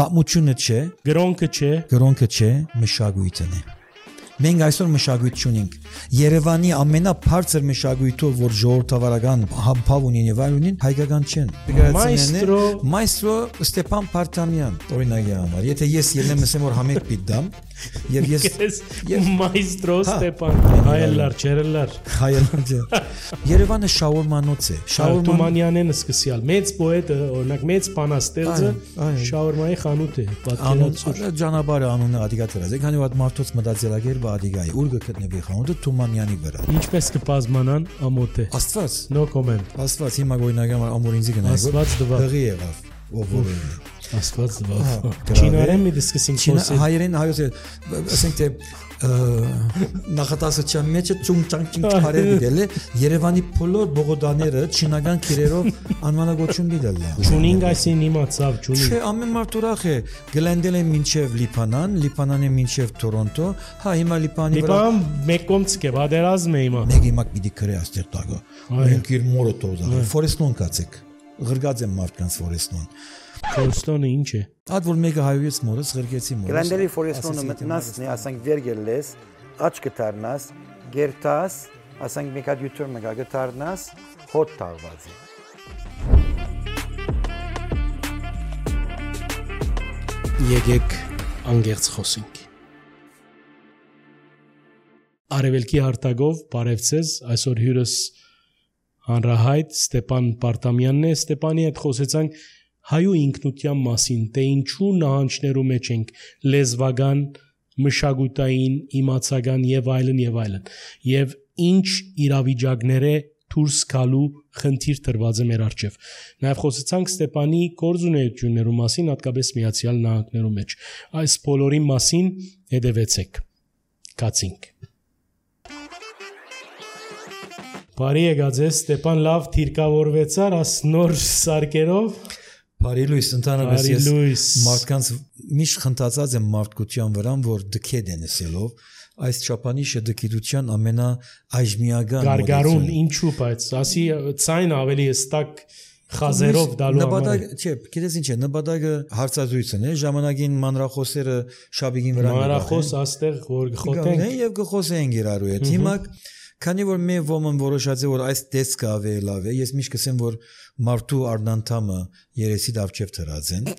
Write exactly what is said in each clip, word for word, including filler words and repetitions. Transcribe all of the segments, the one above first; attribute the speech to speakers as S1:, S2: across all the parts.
S1: Պատմությունը չէ,
S2: գրոնքը չէ,
S1: գրոնքը չէ, մշակույթն է։ Մենք այսօր մշակույթ չունենք։ Երևանի ամենաբարձր մշակույթով, որ ժողովրդավարական հապավ ունի եւ այլ ունին, հայկական չեն։
S2: Մայստրո
S1: Մայստրո Ստեփան Պարտամյան, օրինակի համար։ Եթե ես ելնեմ ասեմ որ համեր պիտ դամ, եւ ես
S2: Մայստրո Ստեփան հայելար, չերելար։
S1: Հայելար։ Երևանը շաուրմանոց է։
S2: Թումանյանեն սկսյալ։ Մեծ պոետը, օրինակ մեծ բանաստեղծը շաուրմայի խանութ է, պատկերացուր։
S1: Ջանաբարը անունը Ադիգա դրած է, քանի որ մարդոց մտածելակերպը Ադիգայի, ուր գտնվի խանութը Թումանյանի վրա։
S2: Ինչպես կպազմանան ամոթ է։
S1: Աստված։
S2: No comment։
S1: Աստված հիմա օրինակի համար ամոր ինձի գնայ։
S2: Աստված դվա։
S1: Հղի եղավ, ով որ է։
S2: Աստված դվա։ Չինարեն մի դիսկսինգ խոսել։
S1: Հայերեն հայոց է, ասենք թե նախատասության մեջ ծունճանքին քարեր դիդել է Երևանի բոլոր բողոդաները չինական քիրերով անվանագոչություն դիդել է։
S2: Չունինգ այսին իմացավ, չունինգ։
S1: Չէ, ամեն մարդ ուրախ է։ Գլենդել են մինչև Լիբանան, Լիբանանը մինչև Տորոնտո, հա հիմա Լիբանի վրա։
S2: Լիբան մեկ կողմից է, բادرազմ է հիմա։
S1: Մեկ հիմա պիտի քրե աստեղ տակը։ Մենք իր մորը տոզա։ Ֆորեստոն կացեք։ Ղրգած եմ մարդկանց Ֆորեստոն։
S2: Ֆորեստոնը ինչ է։
S1: Այդ որ մեկը հայոց մորս ղրգեցի մորս։
S3: Գլենդելի Ֆորեստոնը մտնասնի, ասենք վեր գելես, աչ կտարնաս, գերտաս, ասենք մեկ հատ յութուր մեկա կտարնաս, հոտ տաղված է։
S2: Եկեք անգերց խոսենք։ Արևելքի հարտագով բարևձեզ, այսօր հյուրս հանրահայտ Ստեփան Պարտամյանն է։ Ստեփանի հետ խոսեցանք հայու ինքնության մասին, թե ինչու նահանջներու մեջ ենք լեզվական, մշակութային, իմացական եւ այլն եւ այլն, եւ ինչ իրավիճակներ է դուրս գալու խնդիր տրված է մեր առջև։ Նաեւ խոսեցանք Ստեփանի գործունեություններու մասին, հատկապես Միացյալ Նահանգներու մեջ։ Այս բոլորի մասին հետևեցեք։ Կացինք։ Բարի եկած ես, Ստեփան, լավ թիրկավորվեցար, աս նոր սարքերով։
S1: Բարի լույս, ընդհանրապես
S2: Բարի
S1: ես
S2: լույս։
S1: մարդկանց միշտ խնդացած եմ մարդկության վրա, որ դքեդ են ասելով, այս չափանիշը դքիդության ամենաայժմիական
S2: Գարգարուն ինչու, բայց ասի ցայն ավելի հստակ խազերով դալու համար։
S1: Նպատակ, չէ, գիտես ինչ է, նպատակը հարցազրույցն է, ժամանակին մանրախոսերը շաբիգին վրա
S2: մանրախոս աստեղ որ գխոտենք
S1: եւ գխոսենք իրարու հետ։ Հիմա քանի որ მე ոմն որոշած է որ այս տեսքը ավելի լավ է, ես միշտ կսեմ որ մարդու արնանտամը երեսի դավչև թրած են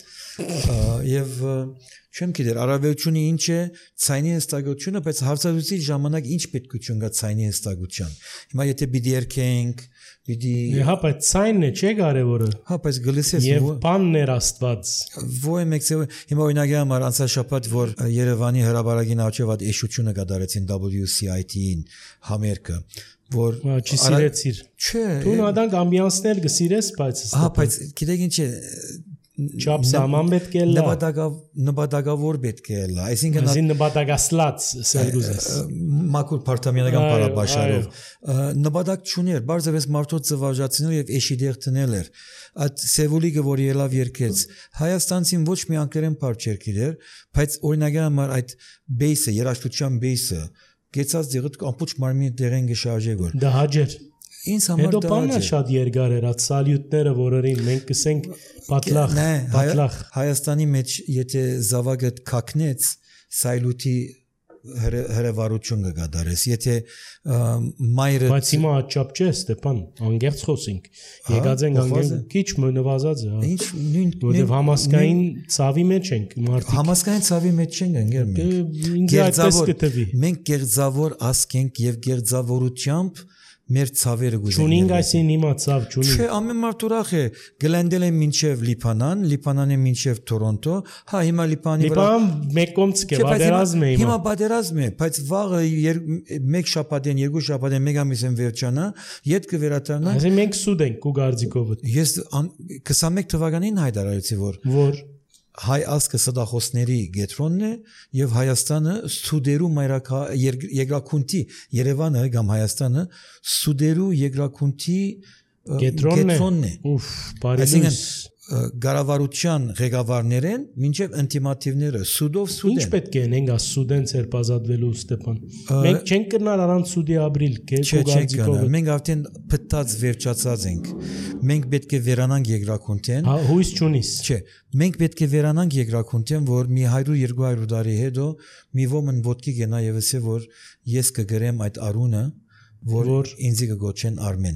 S1: եւ չեմ գիտեր առավելությունը ինչ է ցայնի հստակությունը, բայց հարցազրույցի ժամանակ ինչ պետքություն կա ցայնի հստակության։ Հիմա եթե պիտի երկենք, պիտի
S2: Հա, բայց ցայնն է, չէ՞ կարևորը։
S1: Հա, բայց գլսես
S2: Եվ բանն էր Աստված։
S1: Ոյ մեկը հիմա օրինակի համար անցած շաբաթ որ Երևանի հրաբարագին աչև այդ էշությունը կդարեցին W C I T-ին համերգը որ
S2: չսիրեցիր։
S1: Չէ։
S2: Դու նադանք ամբիանսներ կսիրես, բայց
S1: Հա, բայց գիտեք ինչ է
S2: Չափսաման պետք է լա։
S1: Նպատակավ նպատակավոր պետք է լա։ Այսինքն
S2: Այսին նպատակասլաց սերգուզես։
S1: Մակուր Պարտամյանական պարաբաշարով նպատակ չուներ, բարձրապես մարդոց զվարճացնել եւ էշիդեղ տնել էր։ Այդ Սևուլիկը որ ելավ երկեց, Հայաստանցին ոչ մի անգլերեն բառ չէր գիտեր, բայց օրինակի համար այդ բեյսը, երաժշտության բեյսը գեցած դեղը ամբողջ մարմինը դեղեն գշարժե գոր։
S2: Դա հաջեր։
S1: Ինձ համար դա
S2: Հետո բանա շատ երկար էր, այդ սալյուտները որերին մենք կսենք պատլախ, պատլախ։
S1: Հայաստանի մեջ եթե զավակը կակնեց, սայլուտի հրավառություն կգադարես, եթե մայրը
S2: Բայց հիմա աչափ չէ, Ստեփան, անգերց խոսենք։ Եկած ենք անգերց քիչ նվազած է։
S1: Ինչ նույն
S2: որտեվ համասկային ցավի մեջ ենք մարդիկ։
S1: Համասկային ցավի մեջ չենք անգեր մենք։
S2: Գերձավոր
S1: մենք գերձավոր ասք ենք եւ գերձավորությամբ մեր ցավերը գուզեն։
S2: Չունինգ այսին հիմա ցավ չունի։
S1: Չէ, ամեն մարդ ուրախ է։ Գլենդել են մինչև Լիբանան, Լիբանանը մինչև Տորոնտո, հա հիմա Լիբանի վրա։
S2: Լիբան մեկ կողմից է, բادرազմ է հիմա։
S1: Հիմա բادرազմ է, բայց վաղը մեկ շաբաթեն, երկու շաբաթեն, մեկ ամիս են վերջանա, յետ կվերադառնա։
S2: Այսինքն մենք սուդ ենք ու գարձիկովը։
S1: Ես քսանմեկ թվականին հայտարարեցի որ
S2: որ
S1: հայ ազգը սդախոսների գետրոնն է եւ Հայաստանը սուդերու մայրաքա երկրակունտի Երևանը կամ Հայաստանը սուդերու երկրակունտի գետրոնն է։
S2: Ուֆ, բարի լույս։
S1: գարավարության ղեկավարներեն մինչև ինտիմատիվները սուդով սուդ
S2: Ինչ
S1: են։
S2: պետք է նենք ասուդեն ցերպազատվելու Ստեփան։ Մենք չենք կրնար առանց սուդի ապրիլ,
S1: Չէ, չէ,
S2: կեգուգարձիկով։
S1: մենք արդեն փտած վերջացած ենք։ Մենք պետք է վերանանք երկրակունտեն։
S2: Հա հույս չունիս։
S1: Չէ, մենք պետք է վերանանք երկրակունտեն, որ մի հարյուր երկու հարյուր տարի հետո մի ոմն ոտքի գնա եւ ասե որ ես կգրեմ այդ արունը, որ, որ ինձ կգոչեն Արմեն։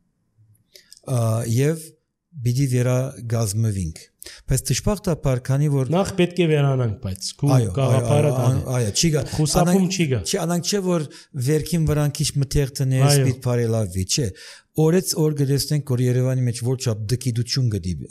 S1: Եվ Բիդի վերա գազմվինք։ Բայց դժբախտաբար քանի որ
S2: Նախ պետք է վերանանք, բայց քու գաղափարը դա։
S1: Այո, չի գա։
S2: Խուսափում չի գա։
S1: Չի, անանք չէ որ վերքին վրան քիչ մթեղ տնես, պիտ բարելավի, չէ։ Օրեց օր գտեսնենք որ Երևանի մեջ որչափ դկիդություն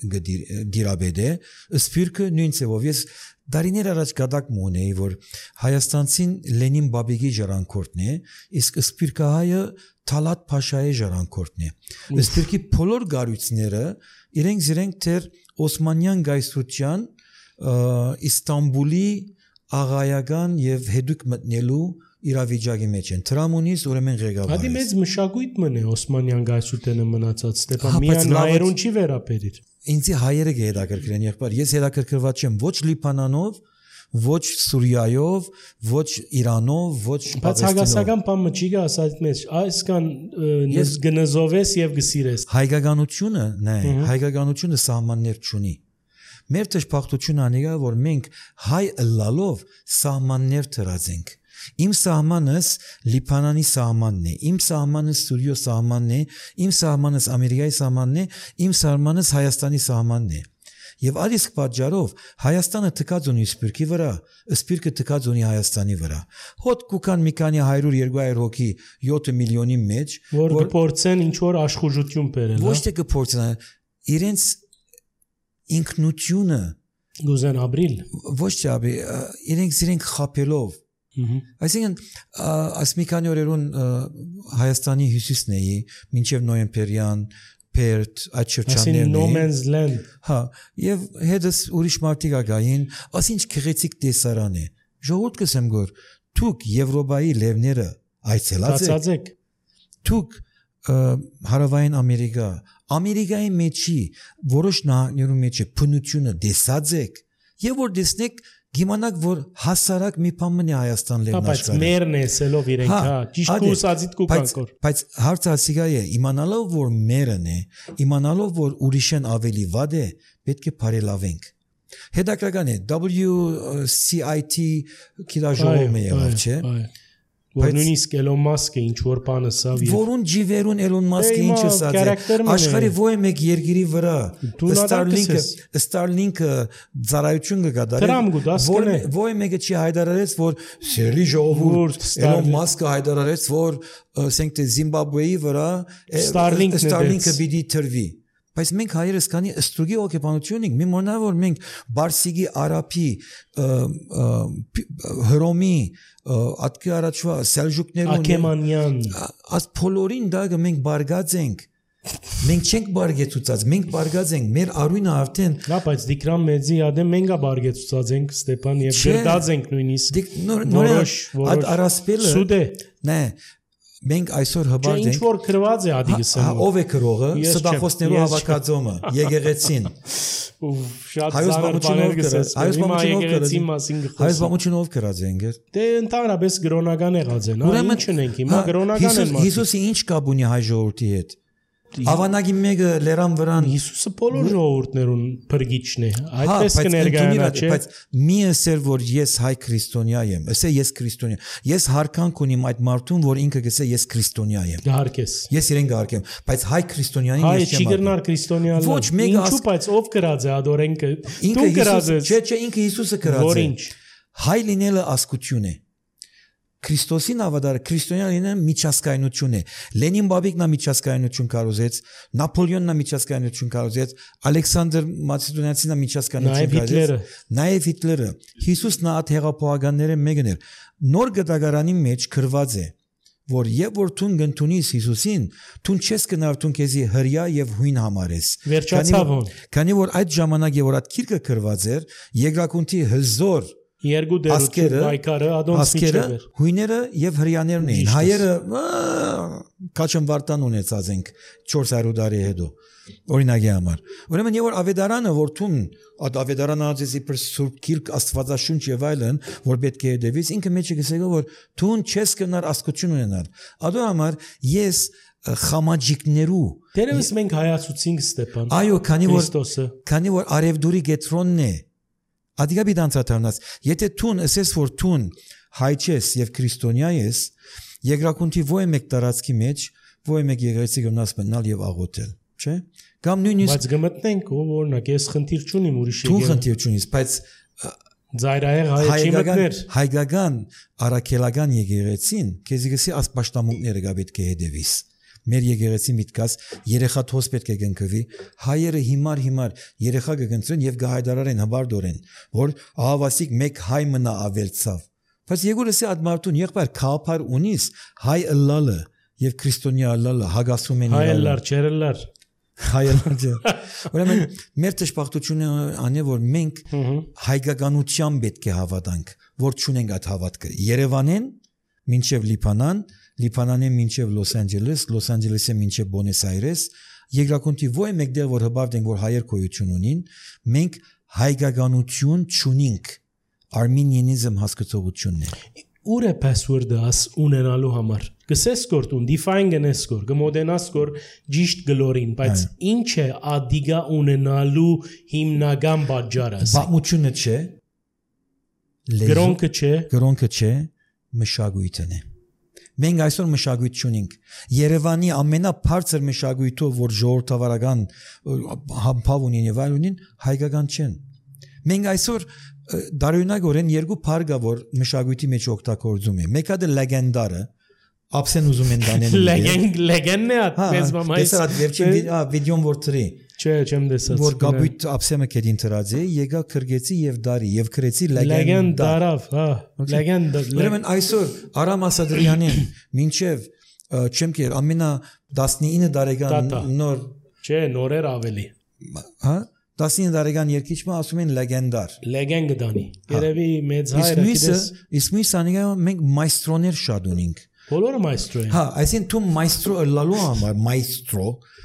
S1: գդիրաբեդ է, սփյուռքը նույն ցեվով ես դարիներ առաջ գադակ մոնեի որ Հայաստանցին Լենին Բաբիգի ժառանգորդն է, իսկ սփյուռքահայը Թալատ Փաշայի ժառանգորդն է։ Սփյուռքի բոլոր գարույցները իրենք իրենք դեր Օսմանյան գայսրության Իստանբուլի աղայական եւ հետուկ մտնելու իրավիճակի մեջ են։ Տրամունից ուրեմն ղեկավար։
S2: Հադի մեծ մշակույթ մնե Օսմանյան գայսրութենը մնացած Ստեփան միան հայերուն չի վերապերիր։
S1: Ինձի հայերը գեհդակրկրեն եղբայր, ես հետաքրքրված չեմ ոչ Լիբանանով, ոչ Սուրիայով, ոչ Իրանով, ոչ
S2: Բայց հագասական բանը չի գա ասած մեջ, այսքան գնզովես եւ գսիրես։
S1: Հայկականությունը, նայ, հայկականությունը սահմաններ չունի։ Մեր դժբախտությունը անիգա որ մենք հայ ըլլալով սահմաններ դրած ենք։ Իմ սահմանս Լիբանանի սահմանն է, իմ սահմանս Սուրիո սահմանն է, իմ սահմանս Ամերիկայի սահմանն է, իմ սահմանս Հայաստանի սահմանն է։ Եվ այդ պատճառով Հայաստանը թքած ունի Սփյուռքի վրա, Սփյուռքը թքած ունի Հայաստանի վրա։ Հոտ կուքան մի քանի հարյուր երկու հարյուր հոգի յոթ միլիոնի մեջ,
S2: որ կփորձեն ինչ որ աշխուժություն բերել,
S1: ոչ թե կփորձեն, իրենց ինքնությունը
S2: գուզեն ապրիլ,
S1: ոչ թե ապրիլ, իրենք իրենք խապելով Այսինքն այս մի քանի օրերուն Հայաստանի հյուսիսն էի, մինչև նոյեմբերյան, Perth, այդ շրջաններն
S2: էին։ No man's land։
S1: Հա, եւ հետս ուրիշ մարդիկ ագային, ասինչ քեղեցիկ տեսարան է։ Ժողովուրդ կսեմ գոր, դուք Եվրոպայի լևները այցելած եք։ Դուք Հարավային Ամերիկա, Ամերիկայի մեջի որոշ նահանգներում մեջ փնությունը տեսած եք, եւ որ տեսնեք Գիմանակ որ հասարակ մի բան է Հայաստան լերն աշխարհը։
S2: Բայց մերն է սելով իրենք, հա, ճիշտ կուսածիդ կուկանկոր։
S1: Բայց հարցը ասիգա է, իմանալով որ մերն է, իմանալով որ ուրիշեն ավելի վատ է, պետք է բարելավենք։ Հետաքրքրական է W C I T քիդաժողովը եղավ, չէ։
S2: Որ նույնիսկ Էլոն Մասկը ինչ որ բանը սավ
S1: որուն ջիվերուն Էլոն Մասկը ինչ ասած է աշխարհի ո մեկ երկրի վրա Starlink-ը Starlink-ը ծառայություն կգադարի ո մեկը չի հայտարարեց որ սերի ժողովուրդ Էլոն Մասկը հայտարարեց որ ասենք թե Զիմբաբվեի վրա Starlink-ը պիտի տրվի Բայց մենք հայերս քանի ստրուգի օկուպացիոն ենք, մի մոնա որ մենք Բարսիգի Արաբի Հռոմի ատկի առաջվա Սելջուկներուն
S2: Աքեմանյան
S1: աս փոլորին դագը մենք բարգած ենք մենք չենք բարգեցուցած մենք բարգած ենք մեր արույնը արդեն
S2: լա բայց Դիկրան մեծի ադեմ մենգա բարգեցուցած ենք Ստեփան եւ գրդած ենք նույնիսկ
S1: որոշ այդ արասպելը
S2: սուդե
S1: նե Մենք այսօր հբարդ ենք։
S2: Ինչ որ գրված է ադի գսեմ։
S1: Ով է գրողը։ Սդախոսներու հավաքածոմը, եկեղեցին։
S2: Շատ զարգ բաներ գսես։
S1: Հայոց
S2: եկեղեցի մասին գխոսում։
S1: Հայոց բամուչինով գրած են գեր։
S2: Դե ընդհանրապես գրոնական եղած են, հա, ինչ ունենք հիմա գրոնական են։
S1: Հիսուսի ինչ կապ ունի հայ ժողովրդի հետ։ Ավանագի մեկը լերան վրան
S2: Հիսուսը բոլոր ժողովուրդներուն փրկիչն է։ Այդպես կներկայանա, չէ։
S1: Բայց մի ասել որ ես հայ քրիստոնյա եմ, ասե ես քրիստոնյա։ Ես հարկանք ունիմ այդ մարդուն, որ ինքը գսե ես քրիստոնյա եմ։
S2: Գահարկես։
S1: Ես իրեն գահարկեմ, բայց հայ քրիստոնյանին ես չեմ։
S2: Հայ չի գրնար քրիստոնյա։ Ոչ, ինչու՞ բայց ով գրած է ադորենքը։ Դու գրած ես։
S1: Չէ, չէ, ինքը Հիսուսը գրած է։
S2: Որ ինչ։
S1: Հայ լինելը ասկություն է։ Քրիստոսին ավադար քրիստոնյա լինելը միջազգայնություն է։ Լենին Բաբիկն միջազգայնություն կարոզեց, Նապոլեոնն միջազգայնություն կարոզեց, Ալեքսանդր Մակեդոնիացին միջազգայնություն կարոզեց, նաև Հիտլերը։ Հիսուսն այդ հեղափոխականները մեկն էր։ Նոր գտագարանի մեջ գրված է, որ եւ որ դու գտնունիս Հիսուսին, դու չես կնար դու քեզի հրյա եւ հույն համարես։
S2: Վերջացավ։
S1: Քանի որ այդ ժամանակ եւ որ այդ քիրքը գրված էր, Եգրակունտի հզոր
S2: Երկու դերություն
S1: Ասկերը,
S2: պայքարը ադոնց
S1: ասկերը,
S2: միջև էր։
S1: հույները եւ հрьяաներն էին։
S2: Ճիշտ է։
S1: Հայերը քաչն վարտան ունեցած ենք չորս հարյուր տարի հետո։ Օրինակի համար։ Ուրեմն եւ որ ավետարանը որ թուն այդ ավետարանը ասեցի պր Սուրբ Գիրք Աստվածաշունչ եւ այլն, որ պետք է դեվից ինքը մեջը գսեգա որ թուն չես կնար ասկություն ունենալ։ Ադո համար ես խամաջիկներու
S2: Դերևս մենք հայացուցինք Ստեփան։
S1: Այո, քանի որ
S2: Քրիստոսը։
S1: քանի որ արևդուրի գետրոնն է Ադիգա բիդանցաթարնաց եթե թուն ասես որ թուն հայ չես եւ քրիստոնյա ես երկրակունքի ո՞ե մեկ տարածքի մեջ ո՞ե մեկ եկեղեցի գնաս մնալ եւ աղոթել չէ կամ նույնիսկ
S2: Բայց գմտնենք ով օրինակ ես խնդիր չունիմ ուրիշ
S1: Թուն խնդիր չունիս բայց
S2: Ձայրահեղ հայ չի մտներ
S1: հայկական արաքելական եկեղեցին քեզի գսի ասպաշտամունքները գա պետք է հետևիս Մեր եկեղեցի միտքած երեխա թոս պետք է գնկվի հայերը հիմար հիմար երեխա կգնցեն եւ գահայդարարեն հբարդորեն որ ահավասիկ մեկ հայ մնա ավելցավ բայց եգուրսի ադմարտուն եղբայր քափար ունիս հայ ըլլալը եւ քրիստոնյա ըլլալը հագասում են
S2: հայ ըլլար չերլար
S1: հայ ըլլար ուրեմն մեր ճշմարտությունը անի որ մենք հայկականության պետք է հավատանք որ չունենք այդ հավատքը Երևանեն մինչև Լիբանան Լիբանանեն մինչև Լոս Անջելես, Լոս Անջելեսը մինչև Բոնես Այրես, երկրակունքի ո՞ե մեկտեղ որ հբարդենք որ հայեր կոյություն ունին, մենք հայկականություն չունենք։ Արմենիանիզմ հասկացողությունն է։
S2: Ուր է password-ը աս ունենալու համար։ Գսես կորտուն define գնես կոր, գմոդենաս կոր ճիշտ գլորին, բայց ինչ է ադիգա ունենալու հիմնական բաժարը։
S1: Բամությունը չէ։
S2: Գրոնքը չէ։
S1: Գրոնքը չէ, մշակույթն է։ Մենք այսօր մշակույթ չունենք։ Երևանի ամենաբարձր մշակույթով, որ ժողովրդավարական համբավ ունին եւ այլ ունին, հայկական չեն։ Մենք այսօր դարյունագորեն երկու բարգա որ մշակույթի մեջ օգտագործում է։ Մեկը դե լեգենդարը, ապսեն ուզում են դանեն։
S2: Լեգենդ լեգենդն է այդպես մամայս։
S1: Դեսա վերջին վիդեոն որ ծրի։
S2: Չէ, չեմ տեսած։
S1: Որ գաբույտ ապսեմը կեդին տրածի, եկա քրգեցի եւ դարի եւ քրեցի
S2: լեգենդարավ, հա, լեգենդ։
S1: Ուրեմն այսօր Արամ Ասադրյանին մինչեւ չեմ կեր ամենա տասնինը տարեկան նոր
S2: չէ, նորեր ավելի։
S1: Հա տասնինը տարեկան երկիչը ասում են լեգենդար։
S2: Լեգենդ դանի։ Երևի մեծ հայրը գիտես։
S1: Իսկ մյուս անիկա մենք մայստրոներ շատ ունենք։
S2: Բոլորը մայստրո են։
S1: Հա, այսինքն դու մայստրո լալու համար մայստրո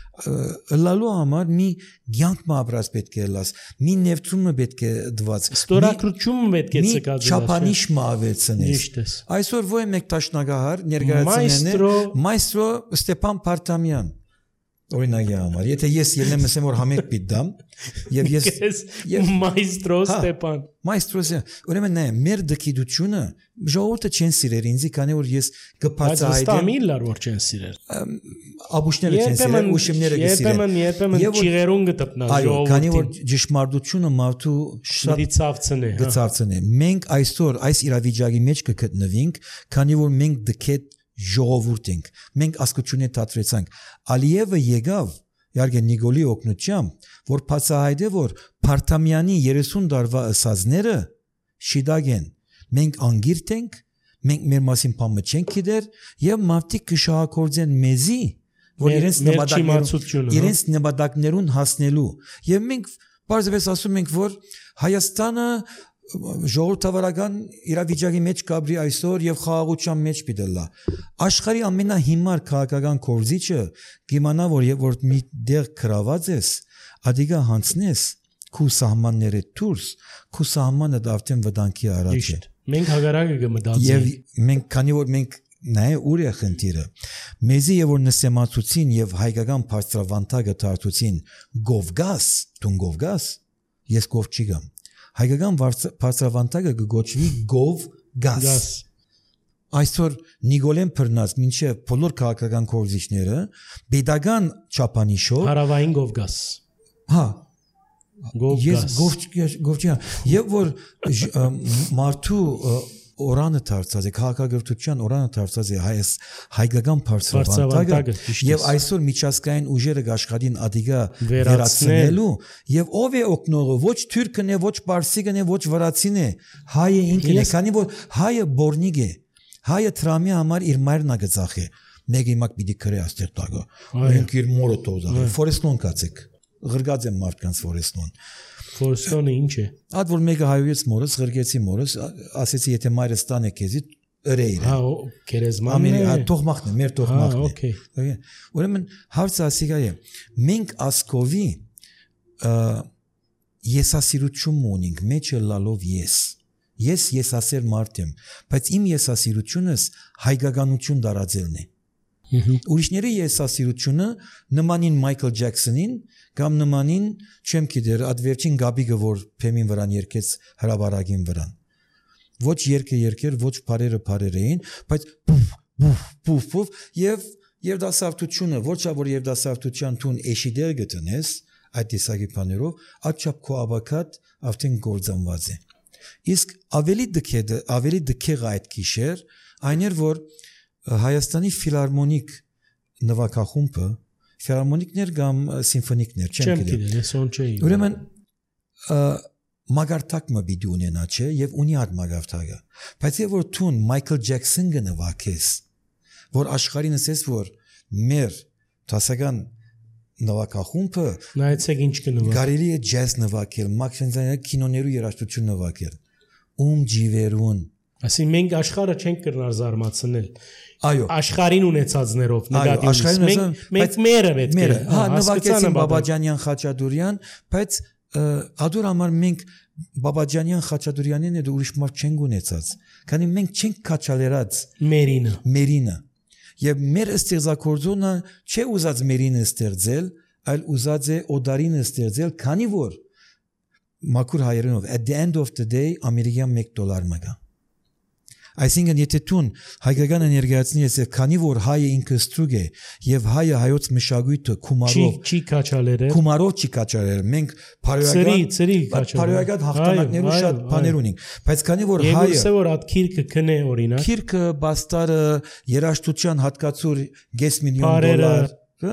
S1: լալու համար մի ցանկ մաբրած պետք է լաս մի նեվտրումը պետք է դված
S2: ստորակրություն պետք է ցկած
S1: չափանիշ մավեցնես այսօր ո՞ե մեկ տաշնագահար ներկայացնեն մայստրո Ստեփան Պարտամյան օրինակի համար եթե ես ելնեմ ասեմ որ համեք պիտամ եւ ես
S2: մայստրո Ստեփան
S1: մայստրոսը ուրեմն նայ մեր դկիդությունը ժողովուրդը չեն սիրեր ինձ քանի որ ես կբացահայտեմ
S2: ստամիլար որ չեն սիրեր
S1: աբուշները չեն սիրեր ուշիմները կսիրեն
S2: երբեմն երբեմն ճիղերուն գտնա
S1: ժողովուրդին այո քանի որ ճշմարտությունը մարդու շատ
S2: ցավցն է
S1: գծավցն է մենք այսօր այս իրավիճակի մեջ կգտնվենք քանի որ մենք դքետ ժողովուրդ ենք մենք ասկությունը դատվեցանք Ալիևը եկավ իհարկե Նիկոլի օգնությամբ որ բացահայտե որ Պարտամյանի երեսուն տարվա ըսածները շիդագ են մենք անգիրտ ենք մենք մեր մասին բամը չենք գիտեր եւ մարդիկ կշահագործեն մեզի որ իրենց նպատակներուն իրենց նպատակներուն հասնելու եւ մենք բարձրապես ասում ենք որ Հայաստանը ժողովրդավարական իրավիճակի մեջ կաբրի այսօր եւ խաղաղության մեջ պիտելա աշխարհի ամենահիմար քաղաքական կորզիչը կիմանա որ եւ որ մի դեղ գրաված ես ադիգա հանցնես քու սահմանները դուրս քու սահմանը դավտեն վտանգի առաջ է
S2: մենք հագարակը կմտածենք
S1: եւ մենք քանի որ մենք նայ ուր է խնդիրը մեզի եւ որ նսեմացուցին եւ հայկական բարձրավանդակը դարձուցին գովգաս տուն գովգաս ես գով չի գամ հայկական բարձրավանդակը կգոչվի գով գաս այսօր Նիկոլեն Փռնած մինչև բոլոր քաղաքական կորզիչները pedagogan չափանիշով
S2: հարավային գովգաս
S1: հա
S2: գովգաս
S1: գովջիա եւ որ մարդու օրանը դարձած է քաղաքագործության օրանը դարձած է հայս հայկական բարձրավանդակը եւ այսօր միջազգային ուժերը աշխատին ադիգա վերացնելու եւ ով է օգնողը ոչ թուրքն է ոչ պարսիկն է ոչ վրացին է հայը ինքն է քանի որ հայը բորնիկ է հայը տրամի համար իր մայրն ագծախ է մեկ իմակ պիտի քրե աստեղ տակը մենք իր մորը տոզախ ֆորեստոն կացեք ղրգած եմ մարդկանց ֆորեստոն
S2: Ֆորստոնը ինչ է։
S1: Այդ որ մեկը հայոց մորս, ղրգեցի մորս, ասեցի եթե մայրս տանը քեզի ըրեիր։
S2: Հա, քերեզմանն է։
S1: Ամերի թողմախն է, մեր թողմախն է։
S2: Հա, օքեյ։
S1: Ուրեմն հարցը ասիկա է։ Մենք ասկովի եսասիրություն ունենք, մեջը լալով ես։ Ես եսասեր մարդ եմ, բայց իմ եսասիրությունս հայկականություն դարածելն է։ Ուրիշների եսասիրությունը նմանին Մայքլ Ջեքսոնին կամ նմանին չեմ գիտեր այդ վերջին գաբիգը որ փեմին վրան երկեց հրաբարագին վրան ոչ երկը երկեր ոչ բարերը բարեր էին բայց բուֆ բուֆ բուֆ բուֆ եւ երդասարտությունը ոչ որ երդասարտության տուն էշիդեր գտնես այդ տեսակի բաներով աչափ քո ավակատ արդեն գործանված է իսկ ավելի դքեդը ավելի դքեղ այդ գիշեր այներ որ Հայաստանի ֆիլհարմոնիկ նվագախումբը ֆիլհարմոնիկներ կամ սիմֆոնիկներ չեմ գիտեմ
S2: ես ոնց չէի
S1: ուրեմն մագարտակ մը բիդի ունենա չէ եւ ունի այդ մագարտակը բայց եւ որ տուն Մայքլ Ջեքսոնը նվագես որ աշխարհին ասես որ մեր տասական նվագախումբը
S2: նայեցեք ինչ կնվագ
S1: կարելի է ջազ նվագել մաքսիմալ կինոներու երաժշտություն նվագել ում ջիվերուն
S2: ասին մենք աշխարհը չենք կրնար զարմացնել
S1: այո
S2: աշխարհին ունեցածներով նեգատիվ մենք մենք մերը պետք է
S1: հա նվագեցին Բաբաջանյան Խաչատուրյան բայց ադուր համար մենք Բաբաջանյան Խաչատուրյանին էլ ուրիշ մարդ չենք ունեցած քանի մենք չենք քաչալերած
S2: մերինը
S1: մերինը եւ մեր ստեղծագործությունը չէ ուզած մերինը ստեղծել այլ ուզած է օդարինը ստեղծել քանի որ մաքուր հայերենով at the end of the day ամերիկյան մեկ դոլար մգա Այսինքն եթե տուն հայկականը ներկայացնի ես քանի որ հայը ինքը ստրուկ է եւ հայը հայոց մշակույթը կումարով
S2: չի քաչալերել
S1: կումարով չի քաչալերել մենք բարոյական
S2: ծրի քաչալերել
S1: բարոյական հաղթանակներու շատ բաներ ունենք բայց քանի որ հայը
S2: Եվ որ այդ քիրքը քնե օրինակ
S1: քիրքը բաստարը երաշտության հատկացուր գես միլիոն դոլար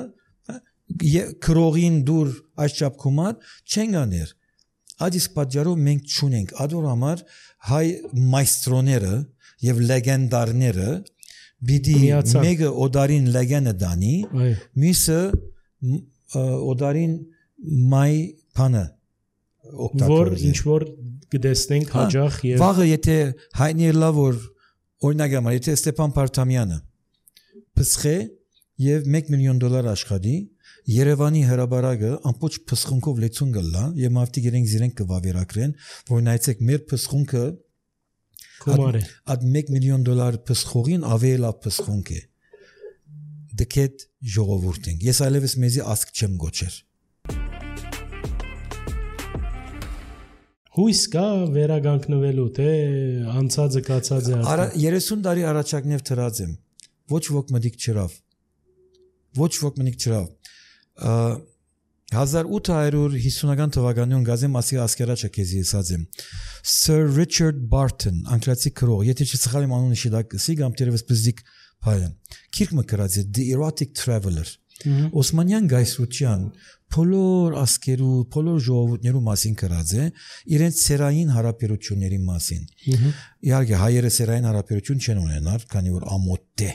S1: քրողին դուր այսչափ կումար չեն աներ Ադիս պատճառով մենք չունենք ադոր համար հայ մայստրոները եւ լեգենդարները բիդի մեգա օդարին լեգենդը դանի միսը օդարին մայ փանը
S2: որ ինչ որ գտեսնենք հաջող եւ
S1: վաղը եթե հայնի լավ որ օրինակ համար եթե Ստեփան Պարտամյանը փսխե եւ մեկ միլիոն դոլար աշխատի Երևանի հրաբարագը ամբողջ փսխունքով լեցուն գլա եւ մարդիկ իրենք իրենք կվավերակրեն որ նայեցեք մեր փսխունքը
S2: Կոմարը
S1: Այդ մեկ միլիոն դոլար փսխողին ավելի լավ փսխունք է դքետ ժողովուրդ ենք ես այլևս մեզի ասկ չեմ գոչեր
S2: Հույս կա վերագանքնվելու թե անցածը կացածը
S1: Արա երեսուն տարի առաջակներ թրած եմ ոչ ոք մտիկ չրավ ոչ ոք մտիկ չրավ հազար ութ հարյուր հիսունական թվականին գազեմ ասի ասկերաչը քեզի ասած եմ Sir Richard Barton անգլիացի քրող եթե չսխալ եմ անունը շիդակ սի կամ դերևս բզիկ փայը քիրքը գրած է The Erotic Traveler Օսմանյան գայսրության բոլոր ասկերու բոլոր ժողովուրդներու մասին գրած է իրենց սերային հարաբերությունների մասին իհարկե հայերը սերային հարաբերություն չեն ունենար քանի որ ամոթ է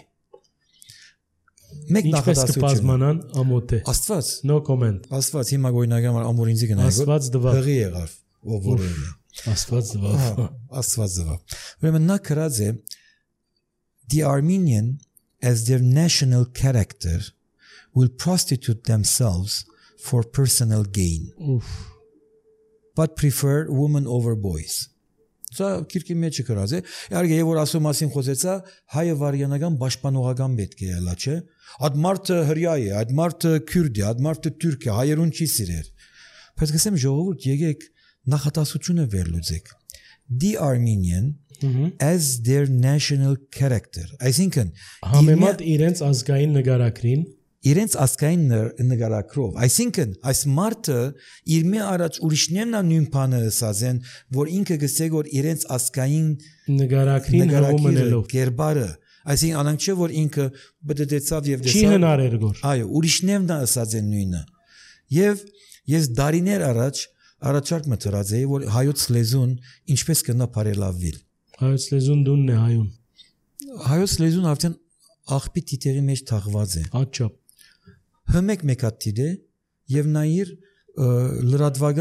S1: Մեկ
S2: նախադասություն ամոթ է
S1: Աստված
S2: no comment
S1: Աստված հիմա գոյնական ամոր ինձի գնայ
S2: Աստված դվա
S1: հղի եղավ ով որը
S2: Աստված դվա
S1: Աստված դվա Ուրեմն նա գրած է The Armenian as their national character will prostitute themselves for personal gain
S2: Oof
S1: but prefer women over boys Սա քիրքի մեջ գրած է իհարկե եւ որ ասում մասին խոսեցա հայը վարյանական պաշտպանողական պետք է ելա չէ Այդ մարդը հրյա է այդ մարդը քուրդ է այդ մարդը թուրք է հայերուն չի սիրեր բայց գսեմ ժողովուրդ եկեք նախատասությունը վերլուծեք The Armenian as their national character այսինքն
S2: համեմատ իրենց ազգային նկարագրին
S1: իրենց ազգային նկարագրով այսինքն այս մարդը իր մի առաջ ուրիշներն ա նույն բանը ասածեն որ ինքը գսե որ իրենց ազգային
S2: նկարագրին հողմնելով
S1: կերբարը այսինքն անանք չէ որ ինքը բդդեցավ եւ
S2: դեսավ չի հնարեր գոր
S1: այո ուրիշներն ա ասածեն նույնը եւ ես դարիներ առաջ առաջարկ մտրած էի որ հայոց լեզուն ինչպես կնա բարելավվել
S2: հայոց լեզուն դունն է հայուն
S1: հայոց լեզուն արդեն աղբի տիտերի մեջ թաղված է
S2: աչափ
S1: Հմեք մեկատիդ է եւ նայիր լրատվական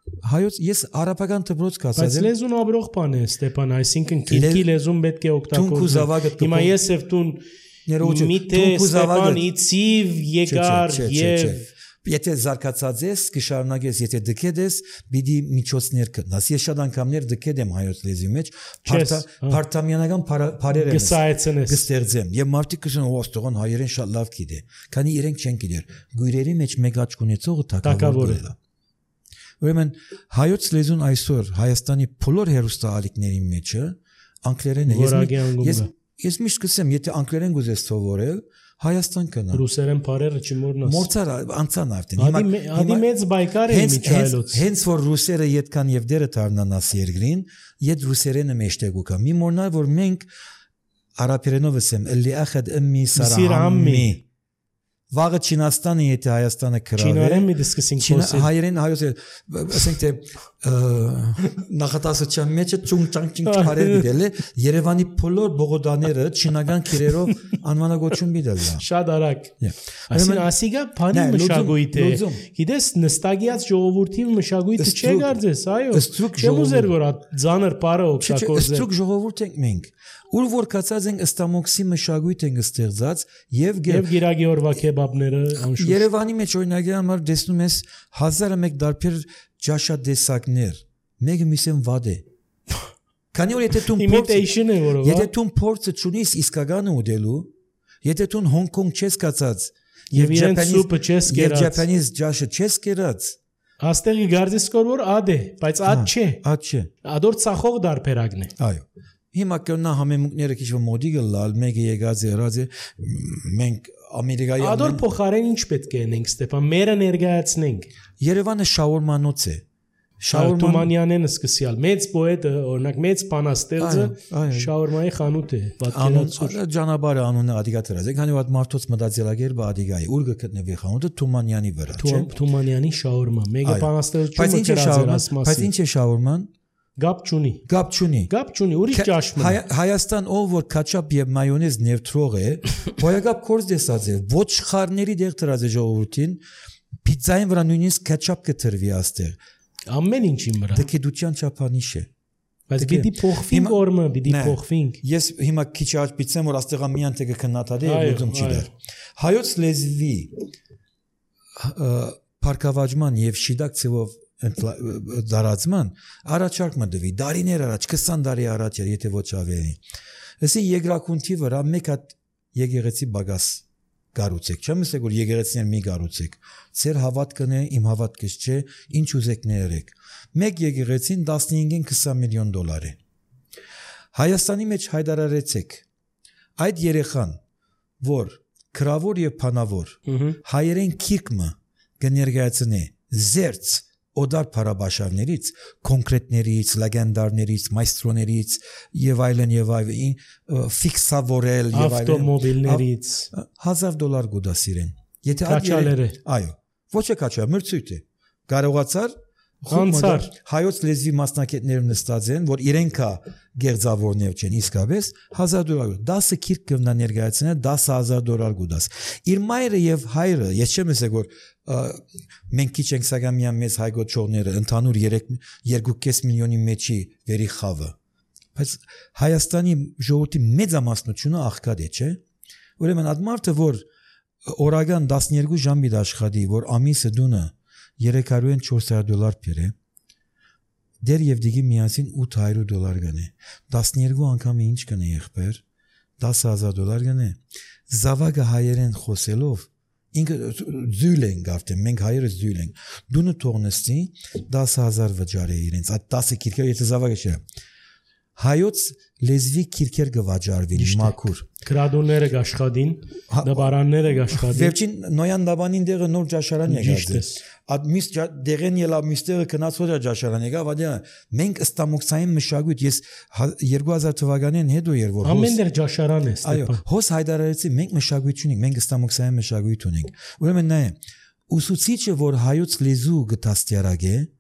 S1: հայոց ես արաբական դպրոց կասած
S2: Բայց
S1: եմ
S2: լեզուն աբրող բան է Ստեփան, այսինքն քիրքի լեզուն պետք է օգտագործել։ Հիմա ես եւ տուն միտե Ստեփան իցիվ եկար եւ
S1: Եթե զարգացած ես, կշարունակես, եթե դքեդ ես, պիտի միջոցներ գտնես։ Ես շատ անգամներ դքեդ եմ հայոց լեզվի մեջ, փարտամյանական բարեր եմ կստեղծեմ։ Եվ մարդիկ կսեն «Ո, ստողան հայերեն շատ լավ գիտե»։ Քանի իրենք չեն գիտեր։ Գույրերի մեջ մեկ աչք ունեցողը թակավոր է։ Ուրեմն հայոց լեզուն այսօր Հայաստանի բոլոր հերոստալիկների մեջը անգլերեն է։ Ես ես միշտ կսեմ, եթե անգլերեն գուզես սովորել, Հայաստան կնա։
S2: Ռուսերեն բարերը չմոռնաս։
S1: Մորցար անցան արդեն։
S2: Հիմա հիմա մեծ բայկար է միջայլոց։
S1: Հենց որ ռուսերը յետքան եւ դերը դառնան աս երկրին, յետ ռուսերենը մեջտեղու կա։ Մի մոռնա որ մենք արաբերենով ասեմ, «Էլի ախդ ըմի սարամի»։ Վաղը Չինաստանը եթե Հայաստանը քրավե։
S2: Չինարեն մի դիսկսինք խոսել։
S1: Հայերեն հայոց ասենք թե նախատասության մեջ ճունճանճինչ հարեր դիտել է Երևանի բոլոր բողոդաները չինական քիրերով անվանագոչում դիտել է։
S2: Շատ արագ։ Այսինքն ասիգա բանի մշակույթ է։ Գիտես նստագիած ժողովրդի մշակույթը չէ գարձես, այո։ Չեմ ուզեր որ ձանր բարը օգտագործել։
S1: Ստրուկ ժողովուրդ ենք մենք։ Ուր որ կացած ենք ըստամոքսի մշակույթ ենք ստեղծած եւ
S2: եւ Գիրագի օրվա քեբաբները անշուշտ
S1: Երևանի մեջ օրինակի համար տեսնում ես հազար ու մեկ դարբեր ջաշադեսակներ մեկը միսեն վադ է քանի որ եթե դու
S2: imitation է որով
S1: եթե դու փորձը ճունիս իսկականը ուդելու եթե դու Հոնկոնգ չես կացած
S2: եւ իրենց սուպը չես կերած
S1: եւ Japanese ջաշը չես կերած
S2: հաստեղի գարձես կոր որ ադե բայց ад չէ
S1: ад չէ
S2: ադոր ցախող դարբերակն է
S1: այո Հիմա կնա համեմունքները քիչ մոդի գլալ, մեկը եկած է հրած է, մենք Ամերիկայի
S2: Ադոր փոխարեն ինչ պետք է անենք Ստեփան, մերը ներկայացնենք։
S1: Երևանը շաուրմանոց է։
S2: Թումանյանեն սկսյալ, մեծ պոետը, օրինակ մեծ բանաստեղծը շաուրմայի խանութ է, պատկերացուր։
S1: Ջանաբարը անունը Ադիգա դրած է, քանի որ մարդոց մտածելակերպը Ադիգայի, ուր գտնվի խանութը Թումանյանի վրա, չէ՞։
S2: Թումանյանի շաուրմա, մեկը բանաստեղծությունը գրած է։
S1: Բայց ինչ է շաուրման։
S2: Գապ չունի։
S1: Գապ չունի։
S2: Գապ չունի, ուրիշ ճաշմ է։
S1: Հայաստան ով որ քաչապ եւ մայոնեզ ներդրող է, բոյագապ կորս դեսած է, ոչ խառների դեղ դրած է ժողովրդին, պիցզային վրա նույնիսկ քաչապ կտրվի աստեղ։
S2: Ամեն ինչի վրա։
S1: Դեկեդության չափանիշ է։
S2: Բայց պիտի փոխվինք օրը, պիտի փոխվինք։
S1: Ես հիմա քիչ աճ պիցեմ որ աստեղա միան տեգը քննադատի եւ ուզում չի դեր։ Հայոց լեզվի փարկավաճման եւ շիդակ ցևով դարածման առաջարկը դվի դարիներ առաջ քսան տարի առաջ էր եթե ոչ ավելի ասի եգրակունթի վրա մեկ հատ եկեղեցի բագաս գառուցեք չեմ ասել որ եկեղեցիներ մի գառուցեք ծեր հավատքն է իմ հավատքս չէ ինչ ուզեք ներեք մեկ եկեղեցին տասնհինգին քսան միլիոն դոլար է Հայաստանի մեջ հայտարարեցեք այդ երեխան որ քրավոր եւ փանավոր հայերեն քիրկը կներկայացնի զերծ Օդար փարաբաշարներից, կոնկրետներից, լեգենդարներից, մայստրոներից եւ այլն եւ այլն ֆիքսավորել եւ այլն
S2: ավտոմոբիլներից
S1: հազար դոլար գուդասիրեն եթե
S2: քաչալերը
S1: այո ոչ է քաչա մրցույթ է կարողացար
S2: Անցար
S1: հայոց լեզվի մասնակիցները նստած են որ իրենքա գերձավորներ չեն իսկապես հազար դոլար դասը քիրք կնա ներկայացնել դասը հազար դոլար գուդաս իր մայրը եւ հայրը ես չեմ ասել որ մենք քիչ ենք սակամյան մեծ հայգոչողները ընդհանուր երկու կես միլիոնի մեջի վերի խավը բայց Հայաստանի ժողովրդի մեծամասնությունը աղքատ է չէ ուրեմն այդ մարդը որ օրական տասներկու ժամ մի աշխատի որ ամիսը դունը երեք հարյուր չորս հարյուր դոլար բերե դեր եւ դիգի միասին ութ հարյուր դոլար գնե տասներկու անգամ ինչ կնե եղբեր դաս հազար դոլար գնե զավակը հայերեն խոսելով ինքը զույլ են գարտեն մենք հայերը զույլ ենք դունը թողնստի դաս հազար վճարե իրենց այդ դասը քիրքեր եթե զավակը չէ հայոց լեզվի քիրքեր գվաճարվին մաքուր
S2: գրադոները գաշխադին դաբարանները գաշխադին
S1: վերջին նոյան դաբանին դեղը նոր ջաշարան եկած այդ միս դեղեն ելա միստերը կնացող ջաշարան եկա վադյա մենք ստամոքսային մշակույթ ես երկու հազար թվականին հետո էր որ
S2: ամեն դեր ջաշարան է
S1: այո հոս հայտարարեցի մենք մշակույթ ունենք մենք ստամոքսային մշակույթ ունենք ուրեմն նայ ուսուցիչը որ հայոց լեզու գտաստիարակ է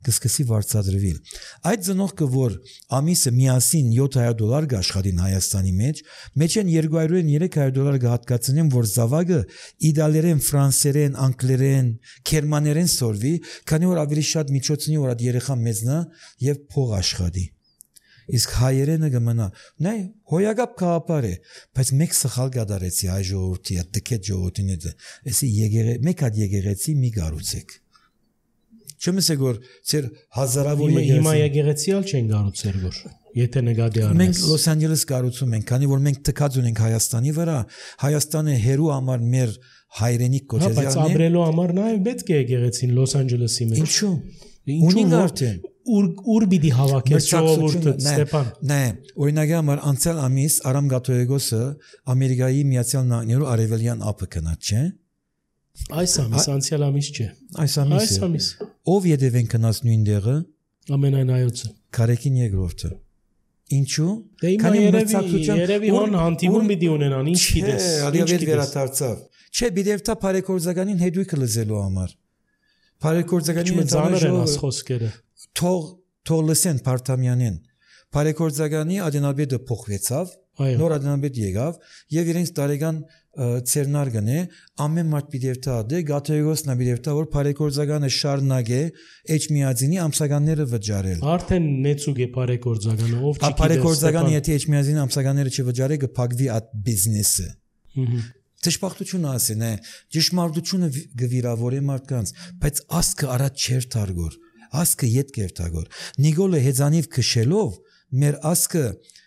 S1: կսկսի վարձատրվել։ Այդ ծնողքը, որ ամիսը միասին յոթ հարյուր դոլար կաշխատին Հայաստանի մեջ, մեջ են երկու հարյուր երեք հարյուր դոլար կհատկացնեն, որ զավակը իտալերեն, ֆրանսերեն, անգլերեն, գերմաներեն սորվի, քանի որ ավելի շատ միջոցնի որ այդ երեխան մեծնա եւ փող աշխատի։ Իսկ հայերենը կմնա։ Նայ, հոյակապ կապար է, բայց մեկ սխալ կդարեցի հայ ժողովրդի, այդ տկետ ժողովրդին է, էսի եկեղե, մեկ հատ եկեղեցի մի գառուցեք։ Չմս է որ ծեր հազարավոր
S2: եկեղեցի։ Հիմա եկեղեցիալ չեն գառուցեր որ, եթե նկատի առնես։
S1: Մենք Լոս Անջելես գառուցում ենք, քանի որ մենք տկած ունենք Հայաստանի վրա, Հայաստանը հերու համար մեր հայրենիք կոչեցյալն է։
S2: Բայց ապրելու համար նաև պետք է եկեղեցին Լոս Անջելեսի մեջ։
S1: Ինչու՞։ Ունի արդեն։
S2: Ուր ուր պիտի հավաքես ժողովուրդը Ստեփան։
S1: Նայ, օրինակի համար անցյալ ամիս Արամ Գաթոյեգոսը Ամերիկայի Միացյալ Նահանգներու արևելյան ափը գնաց, չէ՞։
S2: Այս ամիս, անցյալ ամիս չէ։
S1: Այս ամիս։
S2: Այս ամիս։
S1: Ով յետևեն գնաց նույն տեղը։
S2: Ամենայն այոցը։
S1: Կարեկին երկրորդը։ Ինչու՞։
S2: Քանի երևի երևի հոն հանդիպում պիտի ունենան, ինչ գիտես։
S1: Ինչ վերադարձավ։ Չէ, բիդերտա բարեկորձականին հետույքը լզելու համար։ Բարեկորձականին
S2: ծանրեն խոսքերը։
S1: Թող թող լսեն Փարթամյանին։ Բարեկորձականի ադենաբեդը փոխվեցավ, նոր ադենաբեդ եկավ եւ իրենց տարեկան ցերնարգն է ամեն մարդ պիտի դե Գաթոյեգոսն է պիտի որ բարեկորձականը շարունակե Էջմիածինի ամսականները վճարել։
S2: Արդեն նեցուկ է բարեկորձականը, ով
S1: չի գիտես։ Բարեկորձականը եթե Էջմիածինի ամսականները չվճարի կփակվի այդ բիզնեսը։ Ճշմարտությունը ասեն է, ճշմարտությունը գվիրավորե մարդկանց, բայց ասկը արած չեր թարգոր։ Ասկը ետ կերտագոր։ Նիկոլը հեծանիվ քշելով մեր ասկը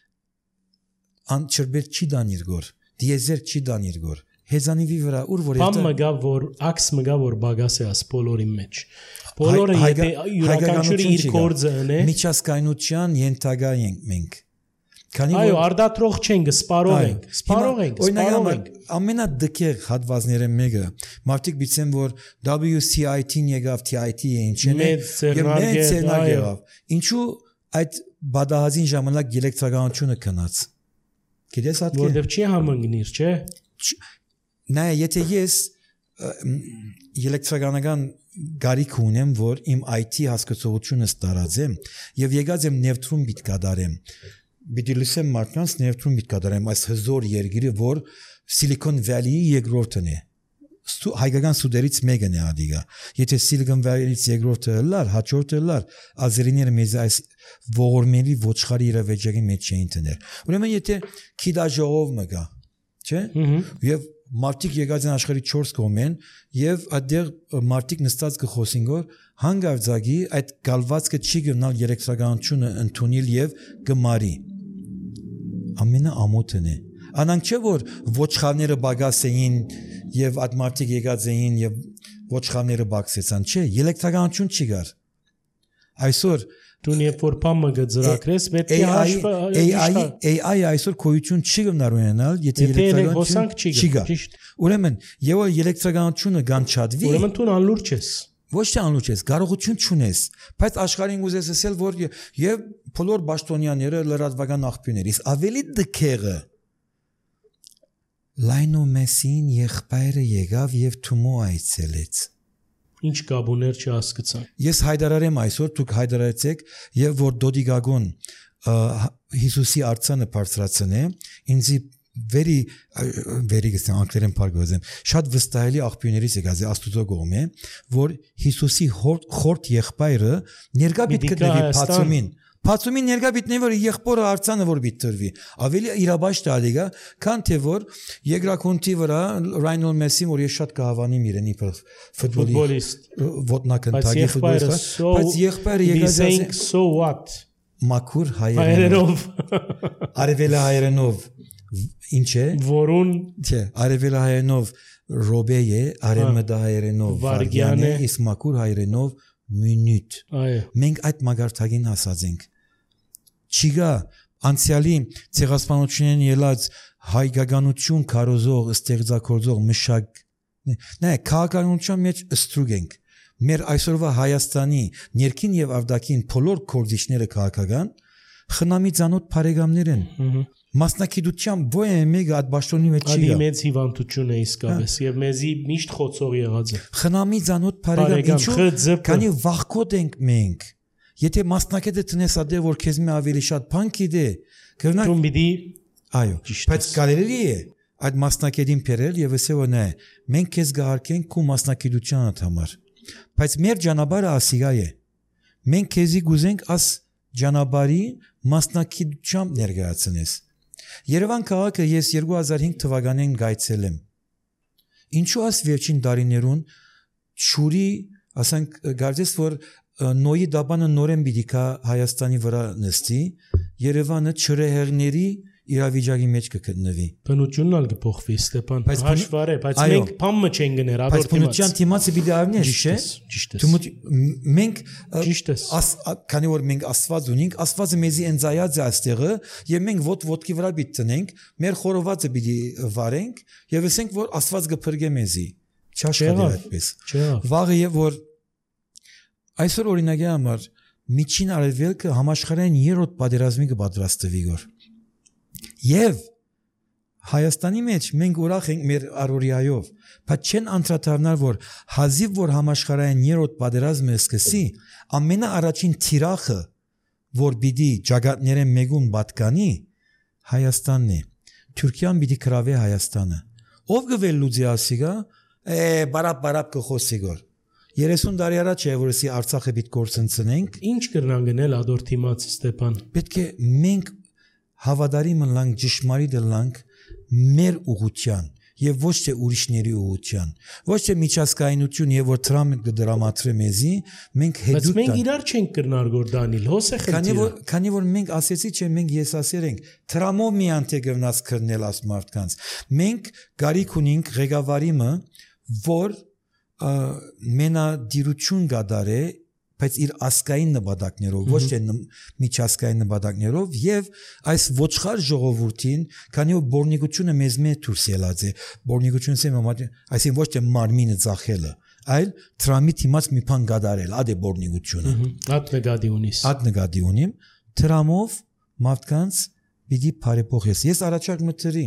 S1: անչրբեր չի դանիր գոր։ Դիեզեր չի դանիր գոր։ Հեծանիվի վրա ուր որ
S2: եթե Պամ մգա որ աքս մգա որ բագաս է աս բոլորի մեջ։ Բոլորը եթե յուրաքանչյուրը իր գործը ունի։
S1: Միջազգայնության ենթակա ենք մենք։
S2: Այո, արդատրող չենք, սպարող ենք, սպարող ենք, սպարող ենք։
S1: Ամենադքեղ հատվածները մեկը մարդիկ բիցեն որ W C I T-ն եկավ, T I T-ը ինչն է, եւ մեծ ցերնակ եղավ։ Ինչու այդ բադահազին ժամանակ էլեկտրականությունը քնած։ Գիտես հատկի։
S2: Որտեվ չի համընկնիր, չէ։
S1: Նայ, եթե ես էլեկտրականական գարիք ունեմ, որ իմ I T հասկացողությունը ստարածեմ եւ եկած եմ նևտրում բիտ կդարեմ։ Բիդի լսեմ մարդկանց ներդրում բիտ կատարեմ այս հզոր երկիրը, որ Silicon Valley-ի երկրորդն է։ Հայկական սուդերից մեկն է ադիգա։ Եթե Silicon Valley-ից երկրորդը լար, հաջորդը լար, ազերիները մեզ այս ողորմելի ոչխարի իրավիճակի մեջ չէին տներ։ Ուրեմն եթե քիդաժողով մգա, չէ՞։ Եվ մարդիկ եկած են աշխարհի չորս կողմեն եւ այդտեղ մարդիկ նստած կխոսին որ հանգարձակի այդ գալվածքը չի գնալ երեքսականությունը ընդունել եւ գմարի ամենաամոթն է անանք չէ որ ոչխարները բագաս էին եւ այդ մարդիկ եկած էին եւ ոչխարները բացեցան չէ երեքսականություն չի գար այսօր
S2: դու երբ որ բամը գծրակրես պետք է հաշվը
S1: A I այսօր քույություն չի գնար ունենալ եթե
S2: երեքսականություն չի գար
S1: ուրեմն եւ երեքսականությունը գանչադվի
S2: ուրեմն դու անլուրջ ես
S1: ոչ թե անլուրջ ես կարողություն չունես բայց աշխարհին ուզես ասել որ եւ բոլոր պաշտոնյաները լրատվական աղբյուրներ իսկ ավելի դքերը Լայնո Մեսին եղբայրը եկավ եւ Թումո այցելեց
S2: Ինչ կաբուներ չհասկացան
S1: Ես հայտարարեմ այսօր դուք հայտարարեցեք եւ որ Դոդիգագոն Հիսուսի արցանը բարձրացնե ինձի very very գսան անգլերեն բարգոզեն շատ վստահելի աղբյուրներից եկած է Աստուծո կողմէ որ Հիսուսի խորտ եղբայրը ներկա պիտի գտնվի Փացումին Փացումին ներկա պիտի որ եղբորը արցանը որ պիտի տրվի ավելի իրաբաշտ ալիգա քան թե որ երկրակոնտի վրա Ռայնոլ Մեսին որ ես շատ կհավանիմ իրենի ֆուտբոլիստ ոտնակնտագի ֆուտբոլիստ բայց եղբայրը եկած է
S2: so what
S1: մաքուր հայերենով արևելա հայերենով Ինչ է
S2: որուն
S1: չէ արևելահայերենով ռոբե է արևմտահայերենով վարգյան է իսկ մաքուր հայերենով մինուտ
S2: այո
S1: մենք այդ մագարտագին ասած ենք չիգա անցյալի ցեղասպանությունեն ելած հայկականություն կարոզող ստեղծագործող մշակ նայ քաղաքականության մեջ ստրուգ ենք մեր այսօրվա Հայաստանի ներքին եւ արտաքին բոլոր կորձիչները քաղաքական խնամի ցանոթ բարեկամներ են։ Մասնակցությամբ ո՞ե մեկը այդ ճաշտոնի մեջ չի։
S2: Ադի մեծ հիվանդություն է իսկապես եւ մեզի միշտ խոցող եղած է։
S1: Խնամի ցանոթ բարեկամ ինչու քանի վախկոտ ենք մենք։ Եթե մասնակետը տնես ադե որ քեզ մի ավելի շատ բան գիտե, կրնակ
S2: դու պիտի
S1: այո, բայց կարելի է այդ մասնակետին փերել եւ ասել որ նայ, մենք քեզ գահարկենք քո մասնակցությանդ համար։ Բայց մեր ճանապարհը ասիգա է։ Մենք քեզի գուզենք աս ճանապարհի մասնակցությամբ ներկայացնես։ Երևան քաղաքը ես երկու հազար հինգ թվականին գայցել եմ։ Ինչու աս վերջին տարիներուն շուրի, ասենք, գարձես որ նոյի դաբանը նորեն պիտի կա Հայաստանի վրա նստի, Երևանը չրեհերների իրավիճակի մեջ կգտնվի։
S2: Բնությունն ալ կփոխվի, Ստեփան։ Հաշվար է, բայց մենք փամը չենք գներ, ադոր
S1: դիմաց։ Բայց բնության դիմացը պիտի արնի, չէ՞։
S2: Ճիշտ է։
S1: Մենք ճիշտ է։ Քանի որ մենք Աստված ունենք, Աստվածը մեզի ընծայած է այստեղը, եւ մենք ոտ ոտքի վրա պիտի տնենք, մեր խորովածը պիտի վարենք եւ ասենք որ Աստված կփրկե մեզի։ Չաշխատի այդպես։ Վաղը եւ որ այսօր օրինակի համար միջին արևելքը համաշխարհային երրորդ պատերազմի կպատրաստվի գոր։ Եվ Հայաստանի մեջ մենք ուրախ ենք մեր առօրյայով, բայց չեն անդրադառնալ որ հազիվ որ համաշխարհային երրորդ պատերազմը սկսի, ամենաառաջին թիրախը, որ պիտի ճակատները մեգուն պատկանի, Հայաստանն է։ Թուրքիան պիտի գրավի Հայաստանը։ Ով գվելուծի ասիգա, է բարապ-բարապ կխոսի գոր։ երեսուն տարի առաջ է որ էսի Արցախը պիտի կորցնցնենք։
S2: Ինչ կրնան գնել ադոր թիմաց Ստեփան։
S1: Պետք է մենք հավատարիմ լանք ճշմարիտ լանք մեր ուղղության եւ ոչ թե ուրիշների ուղղության, ոչ թե միջազգայնություն եւ որ Թրամփը կդրամատրե մեզի, մենք հետո
S2: բայց մենք իրար չենք կրնար գոր Դանիել, հոս է խնդիրը։
S1: Քանի որ քանի որ մենք ասեցի չէ մենք եսասեր ենք, Թրամով մի անտեգնաց կրնել աս մարդկանց։ Մենք գարիք ունենք ղեկավարիմը, որ մենադիրություն գադարե, բայց իր ասկային նպատակներով, ոչ թե միջազգային նպատակներով եւ այս ոչխար ժողովրդին, քանի որ բորնիկությունը մեզ մեջ դուրս ելած է, բորնիկությունը ասեմ, այսինքն ոչ թե մարմինը ծախելը, այլ Թրամի թիմած մի բան գադարել, ադե բորնիկությունը։
S2: Ատ նկատի ունիս։
S1: Ատ նկատի ունիմ, Թրամով մարդկանց պիտի բարեփոխես։ Ես առաջարկ մտերի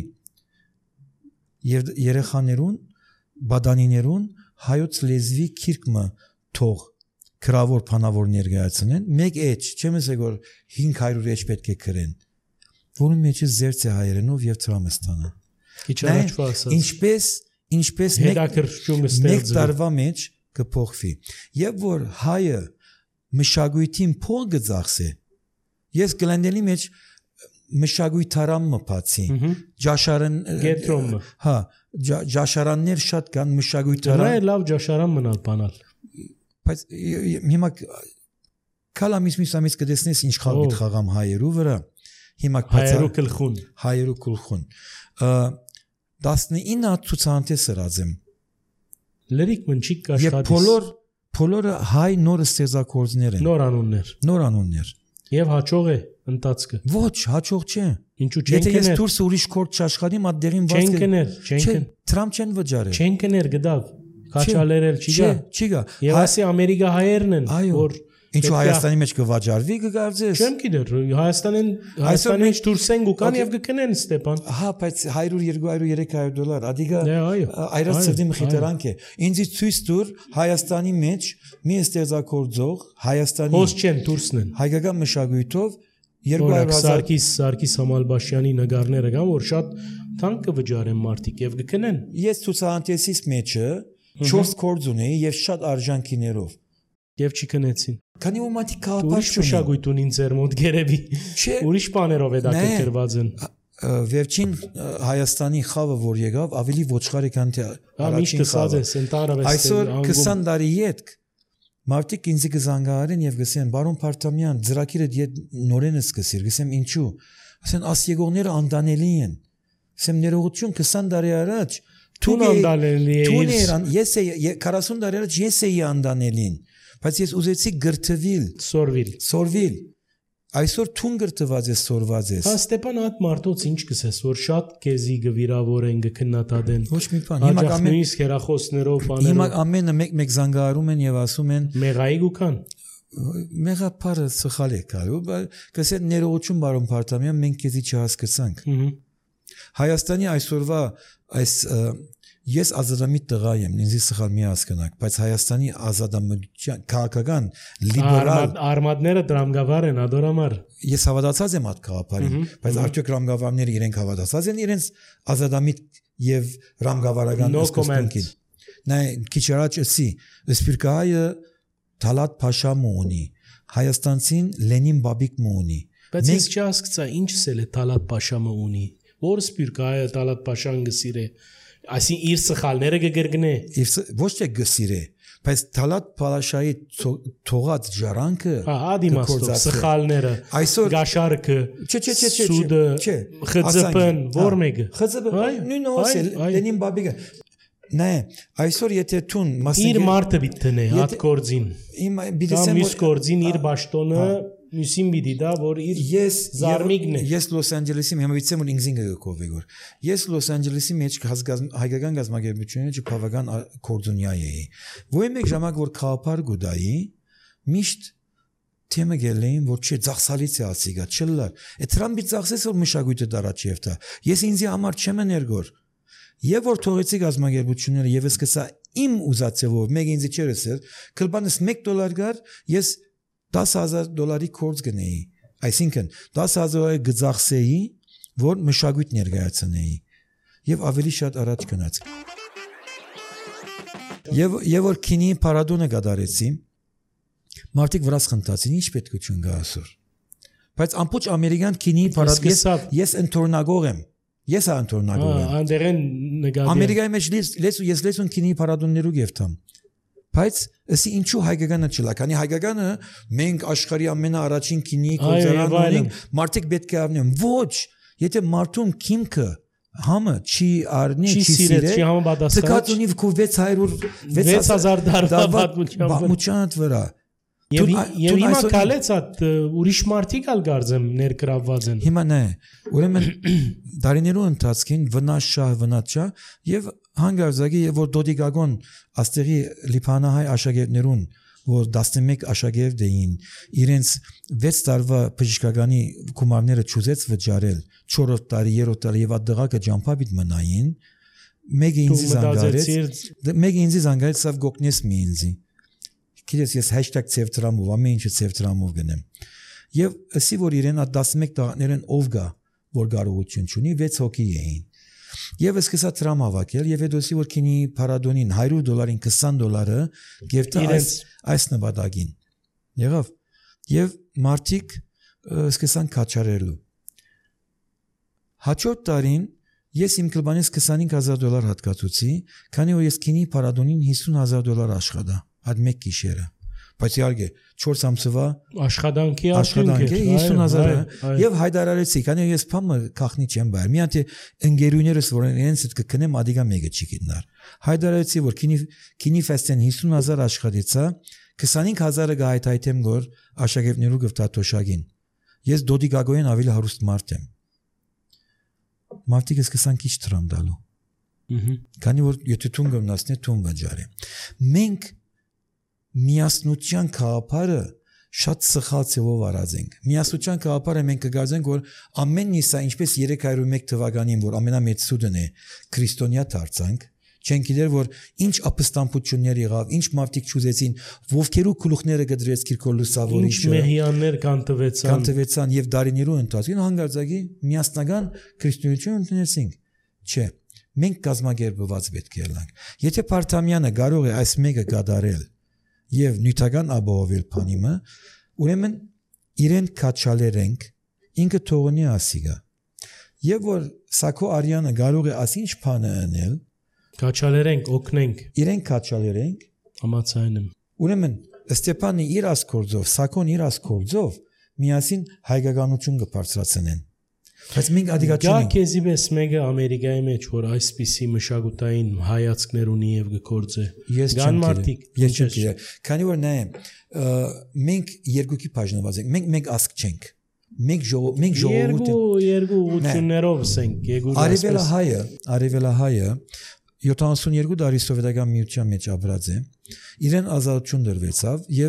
S1: եւ երեխաներուն, բադանիներուն հայոց լեզվի քիրկը թող գրավոր բանավոր ներկայացնեն, մեկ էջ, չեմ ասել որ հինգ հարյուր էջ պետք է գրեն, որում մեջը զերծ է հայերենով եւ Թրամստանը։
S2: Քիչ առաջվա ասած։
S1: Ինչպես, ինչպես մեկ տարվա մեջ կփոխվի։ Եվ որ հայը մշակույթին փող գծախսե, ես գլանդելի մեջ մշակույթարամը բացի, ջաշարան
S2: գետրոմը։
S1: Հա, ջաշարաններ շատ կան մշակույթարան։
S2: Դա լավ ջաշարան մնալ բանալ։
S1: Բայց հիմա կալամիս միսամիս կդեսնես ինչ խաղիտ խաղամ հայերու վրա հիմա
S2: հայերու գլխուն
S1: հայերու գլխուն տասնինը ցուցանտես սրածեմ
S2: լրիկ մնչիկ կաշխատիս
S1: եւ բոլոր բոլորը հայ նոր ստեղծագործներ են
S2: նոր անուններ
S1: նոր անուններ
S2: եւ հաջող է ընտածքը
S1: ոչ հաջող չէ
S2: ինչու չեն կներ
S1: եթե ես դուրս ուրիշ կորտ չաշխատիմ ադերին
S2: վազք չեն կներ չեն կներ
S1: Թրամփ չեն վճարել
S2: չեն կներ գդավ Քաչալերել չի գա։
S1: Չի գա։
S2: Եվ ասի Ամերիկա հայերն են, որ
S1: ինչու Հայաստանի մեջ կվաճառվի կգարձես։
S2: Չեմ գիտեր, Հայաստանին Հայաստանից դուրս են գուկան եւ կքնեն Ստեփան։
S1: Հա, բայց հարյուր, երկու հարյուր, երեք հարյուր դոլար, ադիգա այրած ծրդի մխիտարանք է։ Ինձ ցույց տուր Հայաստանի մեջ մի ստեղծագործող Հայաստանի
S2: Հոս չեն դուրսն են։
S1: Հայկական մշակույթով երկու հարյուր հազար
S2: Սարգիս Սարգիս Համալբաշյանի նկարները կան, որ շատ թանկ կվճարեն մարդիկ եւ կքնեն։
S1: Ես ցուցանտեսից մեջը չորս կորձ ունեի եւ շատ արժանքիներով
S2: եւ չի քնեցին
S1: քանի որ մատի կապաշ
S2: ուրիշ մշակույթ ունին ձեր մոտ գերեւի ուրիշ բաներով է դա կրկրված են
S1: վերջին Հայաստանի խավը որ եկավ ավելի ոչխարի քան թե
S2: առաջին խավը
S1: այսօր քսան տարի յետք մարդիկ ինձ կզանգահարեն եւ գսեն բարոն Փարթամյան ծրագիրը դիետ նորեն սկսիր գսեմ ինչու ասեն աս եկողները անդանելի են ասեմ ներողություն քսան տարի առաջ
S2: Տուն անդանելի է
S1: Տուներան ես է քառասուն տարի առաջ ես էի անդանելին բայց ես ուզեցի գրթվիլ
S2: սորվիլ
S1: սորվիլ այսօր տուն գրթված է սորված է
S2: Հա Ստեփան այդ մարդոց ինչ կսես որ շատ քեզի գվիրավորեն գքննատադեն
S1: ոչ մի բան հիմա
S2: ամեն իսկ հերախոսներով բաներով
S1: հիմա ամենը մեկ-մեկ զանգահարում են եւ ասում են
S2: մեղայի գուքան
S1: մեղապարը սխալ է կարու, կսե ներողություն բարոն Փարթամյան, մենք քեզի չհասկացանք։ Հայաստանի այսօրվա այս ես ազատամիտ տղա եմ, ինձ սխալ մի հասկանաք, բայց Հայաստանի ազատամտության քաղաքական լիբերալ
S2: արմատները դրամգավար են, ադորամար։
S1: Ես հավատացած եմ այդ քաղաքին, բայց արդյոք ռամգավարները իրենք հավատացած են իրենց ազատամիտ եւ ռամգավարական սկզբունքին։ Նա քիչ առաջ ասի, Սպիրկայը Թալատ Փաշա մունի, Հայաստանցին Լենին Բաբիկ մունի։
S2: Բայց ես չհասկացա, ինչս է Թալատ Փաշա մունի, որ Սպիրկայը Թալատ Փաշան գսիրե։ Այսին իր սխալները կգրգնե։
S1: Ոչ թե գսիրե, բայց Թալատ Փաշայի թողած ժառանգը,
S2: հա, ադիմաստով սխալները, գաշարքը, սուդը, խծպն, որ մեկը։
S1: Խծպը, նույնը ասել, Լենին Բաբիկը։ Նայ, այսօր եթե տուն
S2: իր մարդը բիտնե հատ կորձին։
S1: Իմ
S2: դա մյուս կորձին իր ճաշտոնը մյուսին բիդի դա որ իր
S1: ես
S2: զարմիկն է։
S1: Ես Լոս Անջելեսի հիմնավիճեմ ու ինքնին գկովի որ ես Լոս Անջելեսի մեջ հայկական գազագերբությունների չփավական կորձունյա էի։ Ոյ մեկ ժամանակ որ խաղապար գուդայի միշտ թեմը գելեին որ չէ ծախսալից է ասիգա չլար։ Այդ Թրամփի ծախսես որ մշակույթը դարաչև տա։ Ես ինձի համար չեմ էներգոր։ Եվ որ թողեցի գազագերբությունները եւ ես սկսա իմ ուզածեվով մեկ ինձի չերսել, քլբանս մեկ դոլար գար, ես դաս հազար դոլարի կորձ գնեի, այսինքն դաս հազար գծախսեի, որ մշակույթ ներկայացնեի եւ ավելի շատ առաջ գնաց։ Եվ եւ որ քինի պարադոնը գդարեցի, մարդիկ վրաս խնդացին, ինչ պետքություն գա ասոր։ Բայց ամբողջ ամերիկան քինի պարադոն ես ընթորնագող եմ։ Ես անթորնագող եմ։
S2: Անդերեն նկատի։
S1: Ամերիկայի մեջ լես ես լեսուն քինի պարադոններու գեվտամ։ Բայց ասի ինչու հայկականը չլա, քանի հայկականը մենք աշխարհի ամենաառաջին քինի կոզարանն ունենք, մարդիկ պետք է առնեն։ Ոչ, եթե մարդուն քիմքը համը չի առնի, չի սիրե,
S2: չի համապատասխան։
S1: Տկածունի քու վեց հազար
S2: դարվա պատմության
S1: վրա։
S2: Եվ հիմա կալեց այդ ուրիշ մարդիկ ալ գարձեմ ներգրավված են։
S1: Հիմա նե, ուրեմն դարիներու ընթացքին վնաս շահ վնաս շահ եւ հանգարձակի եւ որ դոդիգագոն աստեղի լիփանահայ աշակերտներուն որ տասնմեկ աշակերտ էին իրենց վեց տարվա բժշկականի գումարները ճուզեց վճարել չորրորդ տարի երրորդ տարի եւ այդ դղակը ջամփաբիտ մնային մեկը ինձ զանգարեց մեկը ինձ զանգարեց սավ գոկնես մի ինձի Քիլես ես hashtag ծևտրամով ամեն ինչը ծևտրամով գնեմ եւ ասի որ իրեն այդ տասնմեկ տղաներն ով գա որ կարողություն ունի վեց հոգի էին եւ սկսա տրամ հավաքել եւ հետո որ քինի պարադոնին հարյուր դոլարին քսան դոլարը գեվտա այս այս նպատակին եղավ եւ մարդիկ սկսան քաչարելու հաջորդ տարին ես իմ կլբանից քսանհինգ հազար դոլար հատկացուցի քանի որ ես քինի պարադոնին հիսուն հազար դոլար աշխատա այդ մեկ գիշերը բայց իհարկե չորս ամսվա
S2: աշխատանքի
S1: աշխատանքի հիսուն հազար եւ հայտարարեցի քանի ես փամը քախնի չեմ բայր մի հատ ընկերուներս որ իրենց հետ կքնեմ ադիգա մեկը չի գտնար հայտարարեցի որ քինի քինի ֆեստեն հիսուն հազար աշխատեցա քսանհինգ հազարը գայթայթեմ գոր աշակերտներու գվտատոշագին ես դոդիգագոյեն ավելի հարուստ մարդ եմ մարդիկս սկսան քիչ տրամ դալու քանի որ եթե տուն գնացնե տուն վճարի մենք միասնության քաղաքարը շատ սխալ ծավով արած ենք միասնության քաղաքարը մենք կգարձենք որ ամեն նիսա ինչպես երեք հարյուր ու մեկ թվականին որ ամենամեծ սուդն է քրիստոնյա դարձանք չենք գիտեր որ ինչ ապստամբություններ եղավ ինչ մարդիկ ճուզեցին ովքերու գլուխները գդրեց Կիրկոլ Լուսավորիչը
S2: ինչ մեհյաններ կանտվեցան
S1: կանտվեցան եւ դարիներու ընթացքին հանգարձակի միասնական քրիստոնեություն ունեցինք չէ մենք կազմակերպված պետք է լինենք եթե Փարթամյանը կարող է այս մեկը գադարել եւ նյութական ապահովել փանիմը ուրեմն իրեն քաչալերենք ինքը թողնի ասիգա եւ որ Սակո Արյանը կարող է ասինչ փանը անել
S2: քաչալերենք օգնենք
S1: իրեն քաչալերենք
S2: համացայն եմ
S1: ուրեմն Ստեփանը իր ասկորձով Սակոն իր ասկորձով միասին հայկականություն կբարձրացնեն բայց մենք ադիգա չունենք
S2: քեզի պես մեկը Ամերիկայի մեջ որ այսպիսի մշակութային հայացքներ ունի եւ գործե
S1: գան մարդիկ ես չգիտեմ քանի որ նայ մենք երկուքի բաժնված ենք մենք մենք ասք չենք մենք ժողով մենք ժողովուրդ
S2: երկու երկու ուղություններով ասենք երկու
S1: արևելահայը արևելահայը յոթանասունյոթ տարի սովետական միության մեջ ապրած է իրեն ազատություն դրվեցավ եւ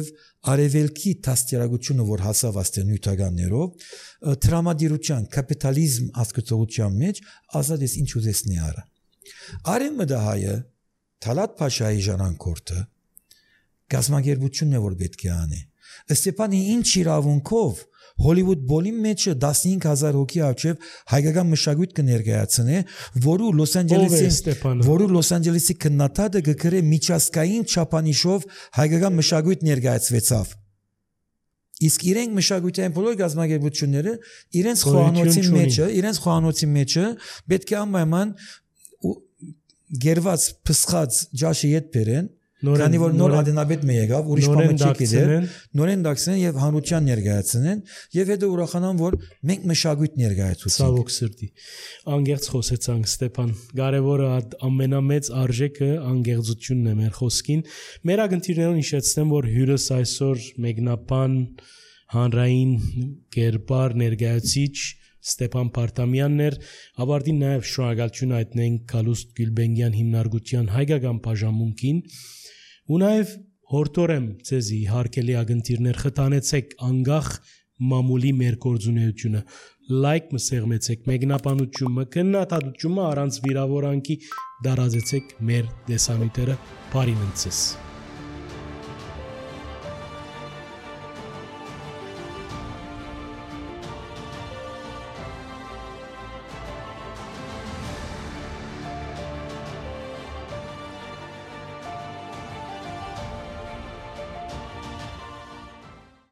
S1: արևելքի դաստիարակությունը, որ հասավ աստե նյութականներով, տրամադիրության, կապիտալիզմ ասկացողության մեջ ազատ ես ինչ ուզեսնի արա։ Արևը դա հայը Թալատ Փաշայի ժանանքորտը գազագերբությունն է, որ պետք է անի։ Ստեփանի ինչ իրավունքով Հոլիվուդ բոլի մեջը տասնհինգ հազար հոգի աչև հայկական մշակույթ կներկայացնե, որու Լոս Անջելեսի որու Լոս Անջելեսի քննադատը գկրե միջազգային չափանիշով հայկական մշակույթ ներկայացվեցավ։ Իսկ իրենք մշակութային բոլոր գազագերբությունները իրենց խոհանոցի մեջը, իրենց խոհանոցի մեջը պետք է անպայման գերված փսխած ջաշի հետ բերեն, քանի որ նոր ադենաբեդ մի եկավ, ուրիշ բան չի գիտեր, նորեն դաքսեն եւ հանրության ներկայացնեն եւ հետո ուրախանան, որ մենք մշակույթ ներկայացուցենք։
S2: Ցավոք սրտի։ Անգերց խոսեցանք Ստեփան, կարևորը ամենամեծ արժեքը անգերձությունն է մեր խոսքին։ Մեր ագնտիրներուն հիշեցնեմ, որ հյուրս այսօր մեկնաբան հանրային կերպար ներկայացիչ Ստեփան Պարտամյանն էր, ավարտին նաև շնորհակալություն հայտնենք Գալուստ Գյուլբենգյան հիմնարկության հայկական բաժանմունքին ու նաև հորդորեմ ցեզի հարգելի ագնտիրներ խթանեցեք անգախ մամուլի մեր գործունեությունը լայք մսեղմեցեք մեկնաբանությունը քննադատությունը առանց վիրավորանքի դարազեցեք մեր դեսանյութերը բարի մնացես